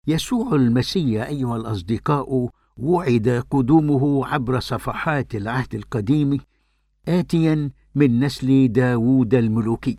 يسوع المسيح أيها الأصدقاء وعد قدومه عبر صفحات العهد القديم آتيا من نسل داود الملوكي.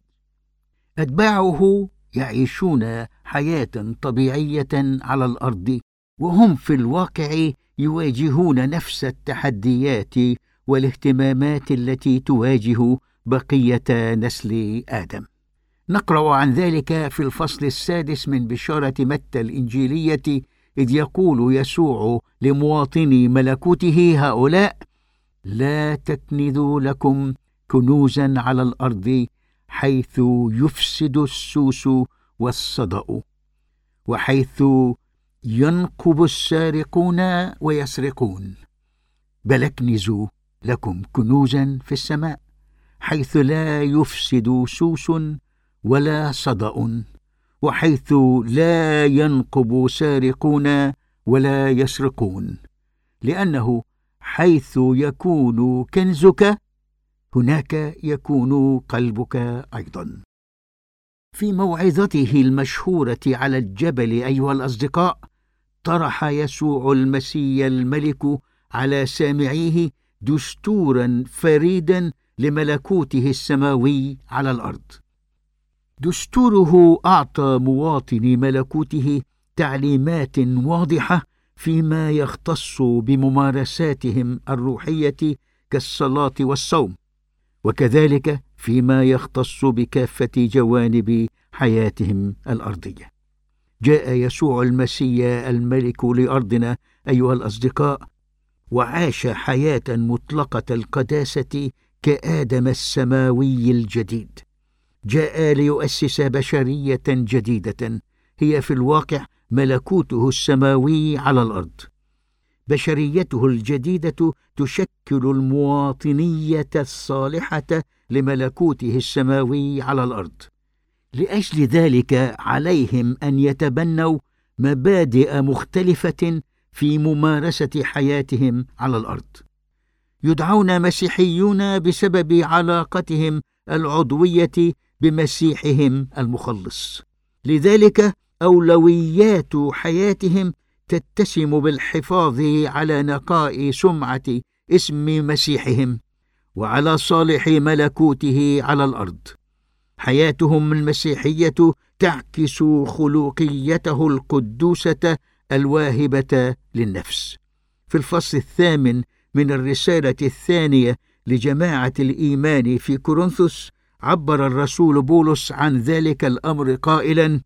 أتباعه يعيشون حياة طبيعية على الأرض، وهم في الواقع يواجهون نفس التحديات والاهتمامات التي تواجه بقية نسل آدم. نقرأ عن ذلك في الفصل 6 من بشارة متى الإنجيلية، إذ يقول يسوع لمواطني ملكوته هؤلاء: لا تكنزوا لكم كنوزا على الأرض، حيث يفسد السوس والصدأ، وحيث ينقب السارقون ويسرقون، بل اكنزوا لكم كنوزا في السماء، حيث لا يفسد سوس ولا صدأ، وحيث لا ينقب سارقون ولا يسرقون، لأنه حيث يكون كنزك هناك يكون قلبك أيضا. في موعظته المشهورة على الجبل أيها الأصدقاء، طرح يسوع المسيح الملك على سامعيه دستورا فريدا لملكوته السماوي على الأرض. دستوره أعطى مواطني ملكوته تعليمات واضحة فيما يختص بممارساتهم الروحية كالصلاة والصوم، وكذلك فيما يختص بكافة جوانب حياتهم الأرضية. جاء يسوع المسيح الملك لأرضنا أيها الأصدقاء، وعاش حياة مطلقة القداسة كآدم السماوي الجديد. جاء ليؤسس بشرية جديدة هي في الواقع ملكوته السماوي على الأرض. بشريته الجديدة تشكل المواطنية الصالحة لملكوته السماوي على الأرض. لأجل ذلك عليهم أن يتبنوا مبادئ مختلفة في ممارسة حياتهم على الأرض. يدعون مسيحيون بسبب علاقتهم العضوية بمسيحهم المخلص، لذلك أولويات حياتهم تتسم بالحفاظ على نقاء سمعة اسم مسيحهم وعلى صالح ملكوته على الأرض. حياتهم المسيحية تعكس خلقيته القدوسة الواهبة للنفس. في الفصل 8 من الرسالة الثانية لجماعة الإيمان في كورنثوس عبر الرسول بولس عن ذلك الأمر قائلا: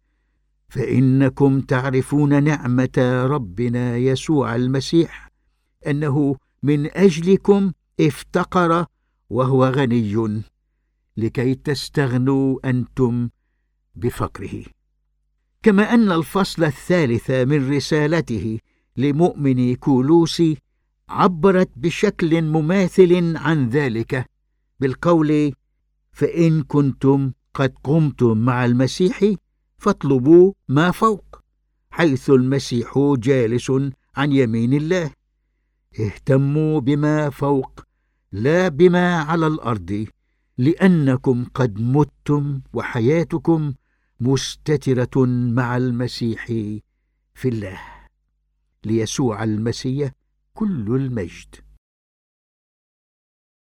فإنكم تعرفون نعمة ربنا يسوع المسيح، أنه من أجلكم افتقر وهو غني، لكي تستغنوا أنتم بفقره. كما أن الفصل 3 من رسالته لمؤمني كولوسي عبرت بشكل مماثل عن ذلك بالقول: فإن كنتم قد قمتم مع المسيح فاطلبوا ما فوق، حيث المسيح جالس عن يمين الله. اهتموا بما فوق لا بما على الأرض، لأنكم قد متم وحياتكم مستترة مع المسيح في الله. ليسوع المسيح كل المجد.